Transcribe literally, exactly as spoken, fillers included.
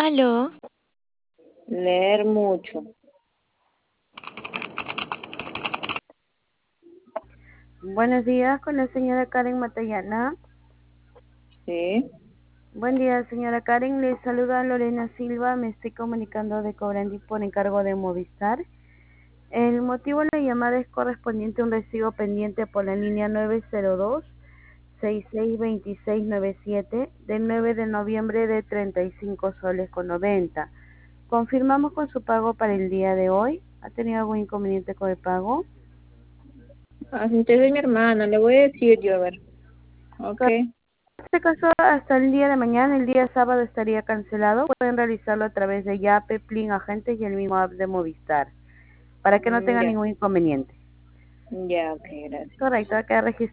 Aló, Leer mucho. Buenos días, con la señora Karen Matallana. Sí. Buen día, señora Karen. Le saluda Lorena Silva. Me estoy comunicando de Cobrandi por encargo de Movistar. El motivo de la llamada es correspondiente a un recibo pendiente por la línea nueve cero dos, seis seis dos seis nueve siete del nueve de noviembre de treinta y cinco soles con noventa. Confirmamos con su pago para el día de hoy. ¿Ha tenido algún inconveniente con el pago? Así es mi hermana, le voy a decir yo, a ver. Ok. En este caso, hasta el día de mañana, el día sábado estaría cancelado. Pueden realizarlo a través de Yape, Plin, Agentes y el mismo app de Movistar, para que no Mm, tenga ya. ningún inconveniente. Ya, ok, gracias. Correcto, acá registrado.